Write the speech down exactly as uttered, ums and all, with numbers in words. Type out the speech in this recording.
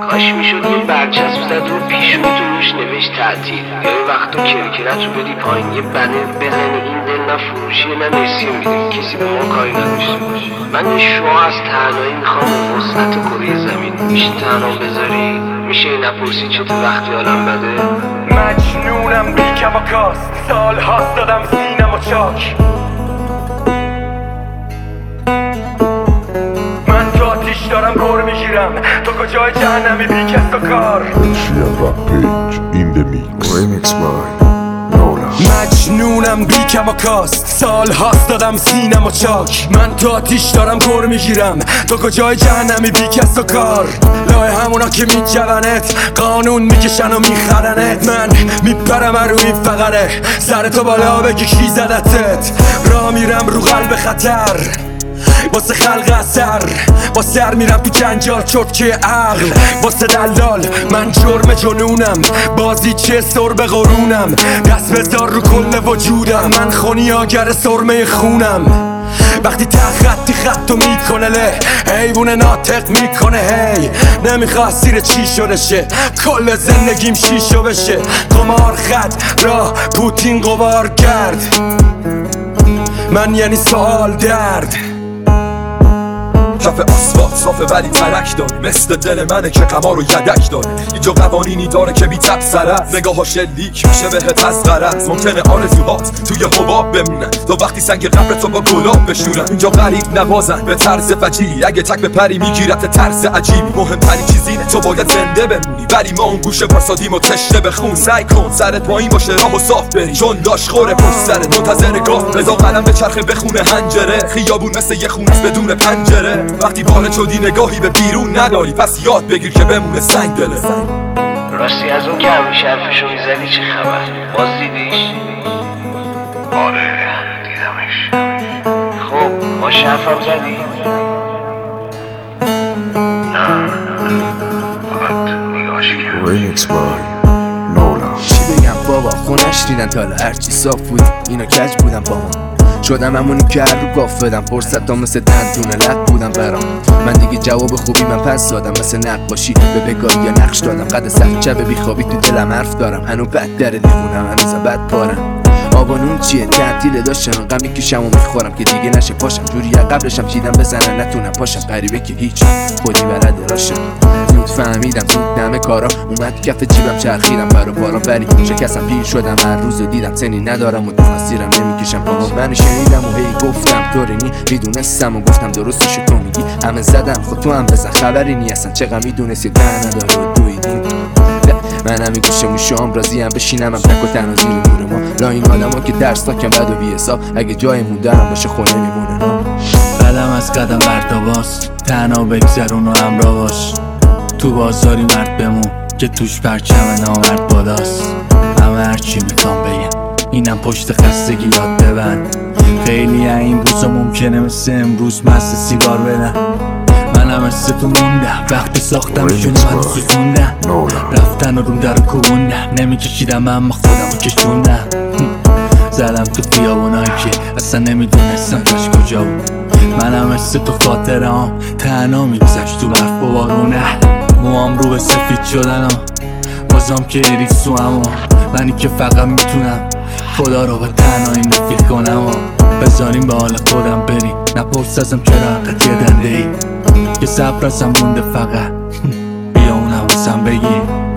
کاش میشد یه برچسب زد رو پیشون تو روش نوشت تعطیل، یا یه وقت تو کرکرت رو بدی پایین یه بنر بزنی این دل نه فروشی نه نسیه میده کسی به ما کاری نداشته باشه. من یه شعاع از تنهایی میخوام وسط کره زمین، میشه تنها بذاری؟ میشه نپرسی چطور وقتی حالم بده؟ مجنونم بی کم و کاست، سال هاست دادم سینم و چاک. من تو آتیش دارم گر میگیرم، تو کجای جهنمی بی کس و کار. in the mix. Remix by Nola. مجنونم بی کم و کاست، سال هاست دادم سینم و چاک. من تو آتیش دارم گر میگیرم، تو کجای جهنمی بی کس و کار. لای همونا که میجونت قانون میکشن و میخرنت. من میپرم رو این فقره، سر تو بالا بگی کی زدتت. را میرم رو قلب خطر واسه خلق اثر، با سر میرم تو جنجال چرتکه عقل واسه دلال. من جرم جنونم، بازی چه سر به قرونم. دست بذار رو کل وجودم، من خونیاگر سرمه خونم. وقتی تخطی خطو میکنه له، حیوون ناطق میکنه هی. نمیخواد سیر چی شده شه، کل زندگیم شیشو بشه. قمار خط راه پوتین قبار کرد، من یعنی سوال درد. کف آسفالت صافه ولی ترک داره، مثل دل منه که قمار و یدک داره. اینجا قوانینی داره که بی تبصره است، نگاها شلیک میشه بهت از غرض. ممکنه آرزوهات توی حباب بمونن، تا وقتی سنگ قبر تو با گلاب بشورن. اینجا غریب نوازن به طرز فجیعی، اگه تک بپری میگیرت طرز عجیبی. مهمترین چیزی اینه تو باید زنده بمونی، ولی ما اون گوشه پرسادیم و تشنه بخون. سعی کن سرت پایین باشه راه و صاف بری، چون داش خوره پشت سرت منتظر گاه. رضا قلم به چرخه بخونه هنجره، خیابون مثل یه خونه بدون پنجره. وقتی وارد شدی نگاهی به بیرون نداری، پس یاد بگیر که بمونه سنگ دله. راستی از اون که همیشه حرفشو میزدی چه خبر؟ باز دیدیش؟ آره دیدمش. خب ما حرفم زدی؟ نه فقط نگاهش کردم. Remix by Nola. چی بگم بابا، خونش دیدن تالا هرچی صاف بود اینا کج بودن با ما. شدم همونی که هر رو گاف بدم، فرصت تا مثل دندونه لق بودم برام. من دیگه جواب خوبی من پس دادم، مثل نقاشی به بگاهی یا نقش دادم. قد سخت شب بیخوابی تو دلم حرف دارم، هنو بد در دیوونم هنوز بد پارم. آبانون چیه تعطیل داشتم، غم میکشم و میخورم که دیگه نشه پاشم. جوری قبلشم چیدم بزنن نتونم پاشم، غریبه که هیچ خودی بلده راشم. زود فهمیدم زود دم کارا اومد کف جیبم، چرخیدم برا بارم ولی شکستم پیر شدم. هر روزو دیدم سنی ندارم و تو مسیرم نمیکشم پاها. من شنیدم و هی گفتم طورینی، میدونستم و گفتم درستشو تو میگی. همه زدم خود تو هم بزن، خبری نی اصلا چقدر میدونستی ده نداره و دویدیم. من همین گوشه موشام راضیم بشینم هم تک و تنها زیر نور ما. لا این آدم ها که درس تاکم بد و بی حساب، اگه جای موندنم باشه خونه میمونه. قدم از قدم برداباست، تنها بگذرون و همراه باش. تو بازاری مرد بمون که توش پرچم نامرد بالاست. همه هرچی میخوام بگم اینم پشت خستگی یاد ببند. خیلی این روزا ممکنه مثل امروز مست سیگار بدن. منم مثل تو موندم وقتی ساختمشون من سوزوندم. رفتن و روم در کوبوندم، نمیکشیدم اما خودمو کشوندم. زدم تو خیابونایی که اصلا نمیدونستم کاش کجا بود. منم مثل تو خاطره هم تنها میگذشت تو برف و بارونه. موام رو به سفید شدن ها بازم که اریسو هم منی که فقط میتونم خدا رو به تنهایی نفیق کنم. بذاریم به حال خودم بریم، نپرس ازم چرا حقیقت یه دنده ای. یه صبر ازم مونده فقط بیا اونم واسم بگی.